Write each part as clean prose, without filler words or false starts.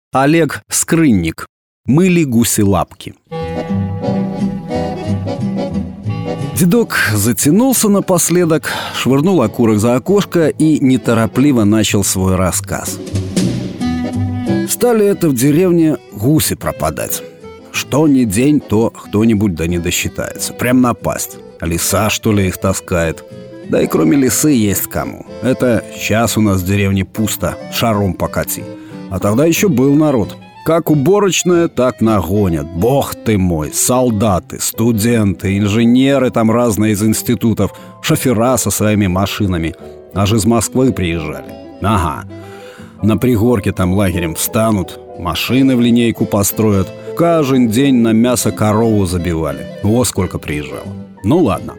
Олег Скрынник. Мыли гуси лапки. Дедок затянулся напоследок, швырнул окурок за окошко и неторопливо начал свой рассказ. Стали это в деревне гуси пропадать. Что ни день, то кто-нибудь да не досчитается. Прям напасть. Лиса, что ли, их таскает. Да и кроме лисы есть кому. Это сейчас у нас в деревне пусто, шаром покати. А тогда еще был народ. Как уборочная, так нагонят. Бог ты мой, солдаты, студенты, инженеры там разные из институтов, шофера со своими машинами. Аж из Москвы приезжали. Ага. На пригорке там лагерем встанут, машины в линейку построят. Каждый день на мясо корову забивали. Во сколько приезжало. Ну ладно.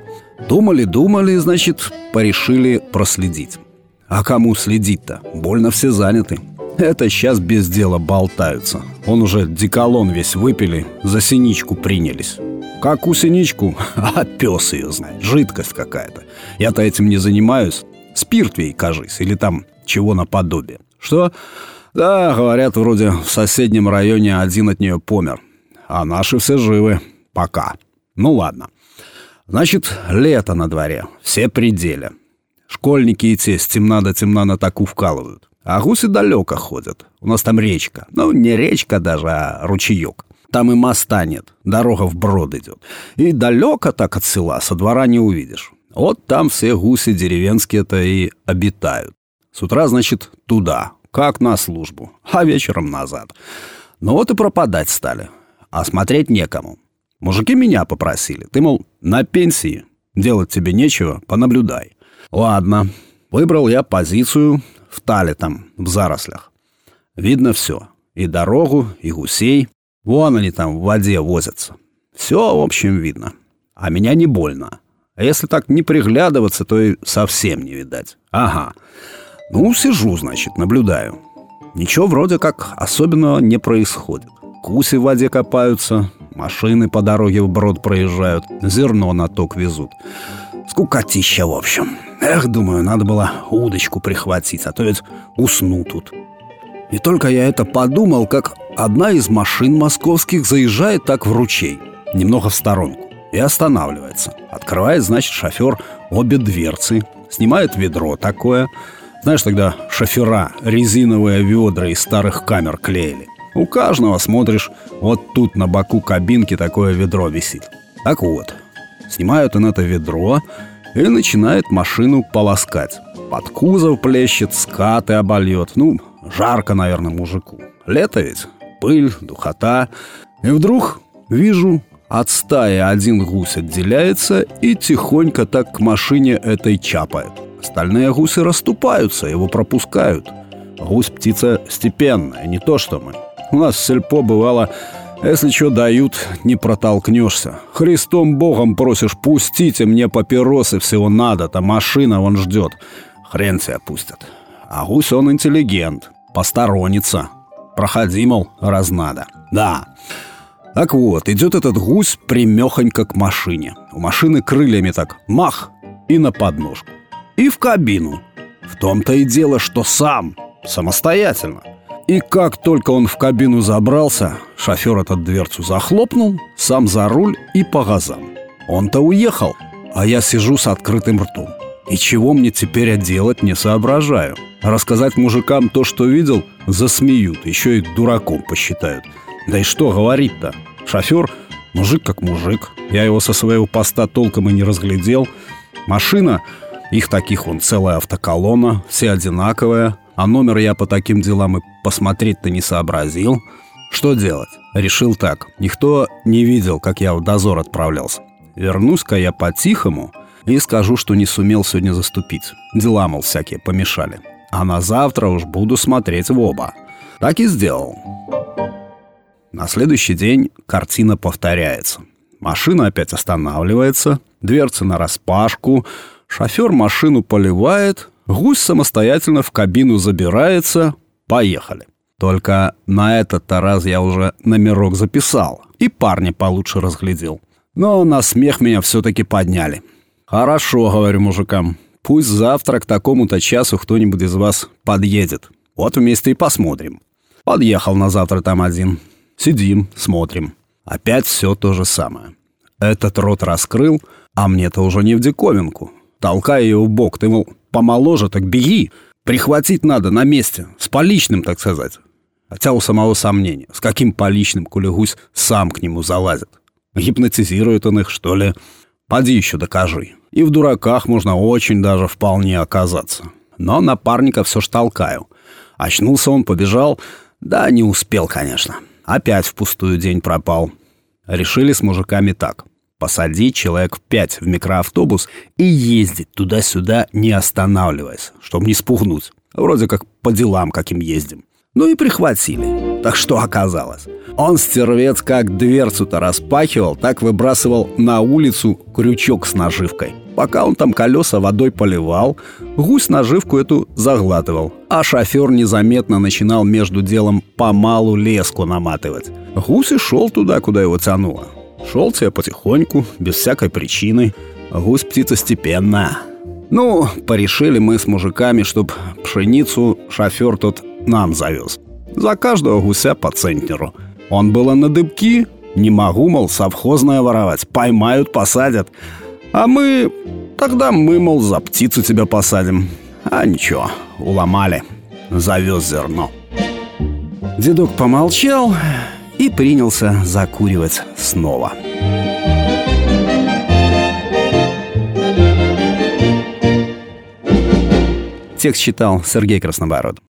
Думали, значит, порешили проследить. А кому следить-то? Больно все заняты. Это сейчас без дела болтаются. Он уже деколон весь выпили, за синичку принялись. Какую синичку? А пес ее знает, жидкость какая-то. Я-то этим не занимаюсь. Спирт ей, кажись, или там чего наподобие. Что? Да, говорят, вроде в соседнем районе один от нее помер. А наши все живы. Пока. Ну ладно. Значит, лето на дворе, все пределе. Школьники и те с темна до темна на таку вкалывают. А гуси далеко ходят. У нас там речка. Ну, не речка даже, а ручеек. Там и моста нет, дорога вброд идет. И далеко так от села, со двора не увидишь. Вот там все гуси деревенские-то и обитают. С утра, значит, туда, как на службу, а вечером назад. Ну вот и пропадать стали. А смотреть некому. Мужики меня попросили. Ты, мол, на пенсии, делать тебе нечего, понаблюдай. Ладно, выбрал я позицию в тале там, в зарослях. Видно все. И дорогу, и гусей. Вон они там в воде возятся. Все, в общем, видно. А меня не больно. А если так не приглядываться, то и совсем не видать. Ага. Ну, сижу, значит, наблюдаю. Ничего вроде как особенного не происходит. Гуси в воде копаются, машины по дороге вброд проезжают, зерно на ток везут. Скукотища, в общем. Эх, думаю, надо было удочку прихватить, а то ведь усну тут. И только я это подумал, как одна из машин московских заезжает так в ручей, немного в сторонку, и останавливается. Открывает, значит, шофер обе дверцы, снимает ведро такое. Знаешь, тогда шофера резиновые ведра из старых камер клеили. У каждого, смотришь, вот тут на боку кабинки такое ведро висит. Так вот, снимают он это ведро и начинает машину полоскать. Под кузов плещет, скаты обольет. Ну, жарко, наверное, мужику. Лето ведь, пыль, духота. И вдруг вижу, от стаи один гусь отделяется и тихонько так к машине этой чапает. Остальные гуси расступаются, его пропускают. Гусь птица степенная, не то что мы. У нас в сельпо бывало, если что дают, не протолкнешься. Христом Богом просишь, пустите мне папиросы, всего надо-то, машина вон ждет. Хрен тебя пустят. А гусь он интеллигент, посторонится. Проходи, мол, раз надо. Да. Так вот, идет этот гусь примехонько к машине. У машины крыльями так мах и на подножку. И в кабину. В том-то и дело, что сам, самостоятельно. И как только он в кабину забрался, шофер этот дверцу захлопнул, сам за руль и по газам. Он-то уехал, а я сижу с открытым ртом. И чего мне теперь делать, не соображаю. Рассказать мужикам то, что видел, засмеют, еще и дураком посчитают. Да и что говорить-то? Шофер мужик как мужик. Я его со своего поста толком и не разглядел. Машина, их таких вон целая автоколонна, все одинаковые. А номер я по таким делам и посмотреть-то не сообразил. Что делать? Решил так. Никто не видел, как я в дозор отправлялся. Вернусь-ка я по-тихому и скажу, что не сумел сегодня заступить. Дела, мол, всякие помешали. А на завтра уж буду смотреть в оба. Так и сделал. На следующий день картина повторяется. Машина опять останавливается, дверцы нараспашку, шофер машину поливает, гусь самостоятельно в кабину забирается, поехали. Только на этот-то раз я уже номерок записал и парня получше разглядел. Но на смех меня все-таки подняли. Хорошо, говорю мужикам, пусть завтра к такому-то часу кто-нибудь из вас подъедет. Вот вместе и посмотрим. Подъехал на завтра там один. Сидим, смотрим. Опять все то же самое. Этот рот раскрыл, а мне-то уже не в диковинку. Толкая ее в бок, ты, мол, помоложе, так беги. Прихватить надо на месте, с поличным, так сказать. Хотя у самого сомнения, с каким поличным, коли гусь сам к нему залазит. Гипнотизирует он их, что ли? Поди еще докажи. И в дураках можно очень даже вполне оказаться. Но напарника все ж толкаю. Очнулся он, побежал. Да, не успел, конечно. Опять впустую день пропал. Решили с мужиками так. Посадить человек в 5 в микроавтобус и ездить туда-сюда, не останавливаясь, чтобы не спугнуть. Вроде как по делам каким ездим. Ну и прихватили. Так что оказалось? Он, стервец, как дверцу-то распахивал, так выбрасывал на улицу крючок с наживкой. Пока он там колеса водой поливал, гусь наживку эту заглатывал. А шофер незаметно начинал между делом помалу леску наматывать. Гусь и шел туда, куда его тянуло. Шел себе потихоньку, без всякой причины. Гусь птица степенная. Ну, порешили мы с мужиками, чтоб пшеницу шофер тот нам завез. За каждого гуся по центнеру. Он было на дыбки. Не могу, мол, совхозное воровать. Поймают, посадят. А мы... Тогда мы, мол, за птицу тебя посадим. А ничего, уломали. Завез зерно. Дедок помолчал и принялся закуривать снова. Текст читал Сергей Краснобород.